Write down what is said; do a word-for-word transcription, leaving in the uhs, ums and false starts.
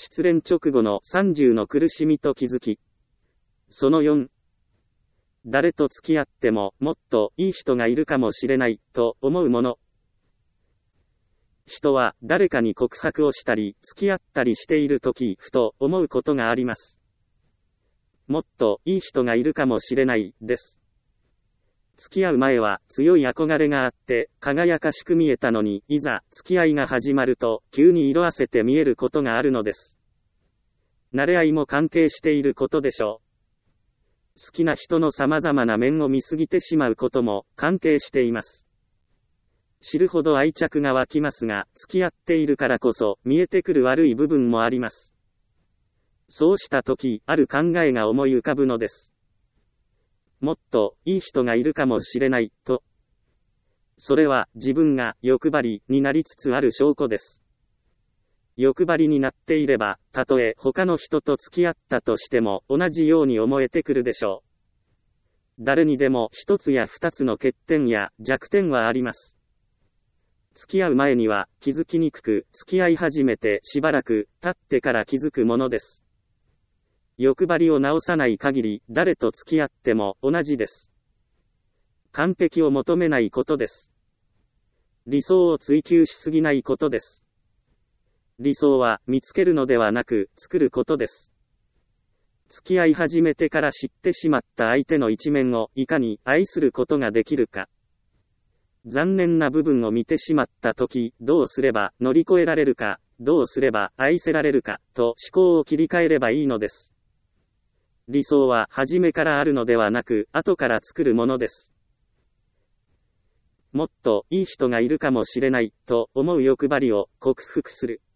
失恋直後のさんじゅうの苦しみと気づき。そのよん、誰と付き合ってももっといい人がいるかもしれないと思うもの。人は誰かに告白をしたり付き合ったりしているときふと思うことがあります。もっといい人がいるかもしれないです。付き合う前は強い憧れがあって輝かしく見えたのに、いざ付き合いが始まると急に色あせて見えることがあるのです。慣れ合いも関係していることでしょう。好きな人の様々な面を見すぎてしまうことも関係しています。知るほど愛着が湧きますが、付き合っているからこそ見えてくる悪い部分もあります。そうした時、ある考えが思い浮かぶのです。もっといい人がいるかもしれないと。それは自分が欲張りになりつつある証拠です。欲張りになっていれば、たとえ他の人と付き合ったとしても同じように思えてくるでしょう。誰にでも一つや二つの欠点や弱点はあります。付き合う前には気づきにくく、付き合い始めてしばらく経ってから気づくものです。欲張りを直さない限り、誰と付き合っても同じです。完璧を求めないことです。理想を追求しすぎないことです。理想は見つけるのではなく、作ることです。付き合い始めてから知ってしまった相手の一面をいかに愛することができるか。残念な部分を見てしまったとき、どうすれば乗り越えられるか、どうすれば愛せられるか、と思考を切り替えればいいのです。理想は初めからあるのではなく、後から作るものです。もっといい人がいるかもしれないと思う欲張りを克服する。